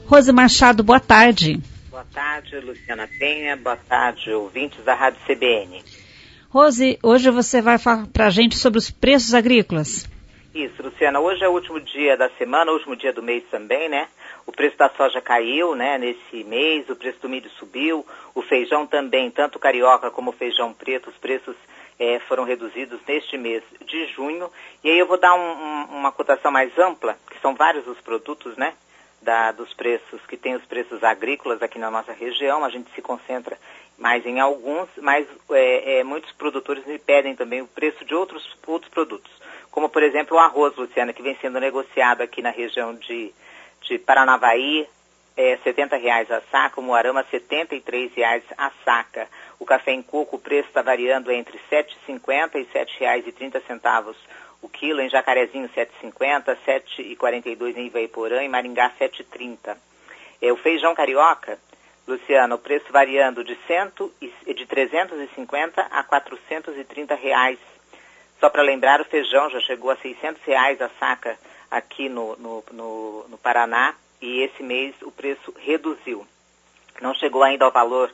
Rose Machado, boa tarde. Boa tarde, Luciana Penha. Boa tarde, ouvintes da Rádio CBN. Rose, hoje você vai falar para a gente sobre os preços agrícolas. Isso, Luciana. Hoje é o último dia da semana, o último dia do mês também, né? O preço da soja caiu, né, nesse mês, o preço do milho subiu, o feijão também, tanto carioca como o feijão preto, os preços foram reduzidos neste mês de junho. E aí eu vou dar uma cotação mais ampla, que são vários os produtos, né, dos preços, que tem os preços agrícolas aqui na nossa região. A gente se concentra mais em alguns, mas muitos produtores me pedem também o preço de outros produtos, como por exemplo o arroz, Luciana, que vem sendo negociado aqui na região de Paranavaí, R$70 a saca, o Moarama R$73 a saca. O café em coco, o preço está variando entre R$7,50 e R$7,30 o quilo, em Jacarezinho R$7,50, R$7,42 em Ivaiporã, em Maringá R$7,30. O feijão carioca, Luciano, o preço variando de R$350 a R$430. Só para lembrar, o feijão já chegou a R$600 a saca aqui no Paraná, e esse mês o preço reduziu. Não chegou ainda ao valor,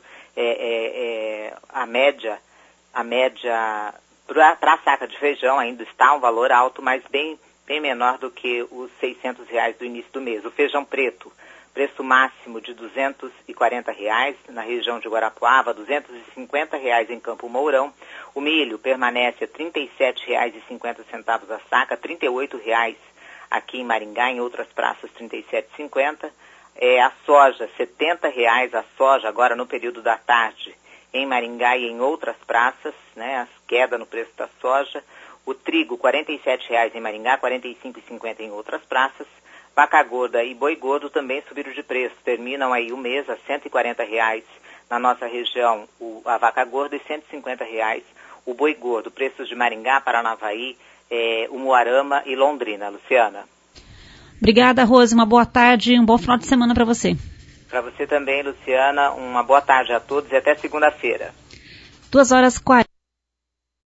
a média para a saca de feijão ainda está um valor alto, mas bem menor do que os R$600 do início do mês. O feijão preto, preço máximo de R$240 na região de Guarapuava, R$250 em Campo Mourão. O milho permanece a R$37,50 a saca, R$38 aqui em Maringá, em outras praças R$37,50. A soja, R$70 a soja agora no período da tarde em Maringá e em outras praças, né, a queda no preço da soja. O trigo, R$47 em Maringá, R$45,50 em outras praças. Vaca gorda e boi gordo também subiram de preço, terminam aí o mês a R$140 na nossa região a vaca gorda e R$150 o boi gordo. Preços de Maringá, Paranavaí, o Moarama e Londrina. Luciana. Obrigada, Rose. Uma boa tarde e um bom final de semana para você. Para você também, Luciana. Uma boa tarde a todos e até segunda-feira. 2h40.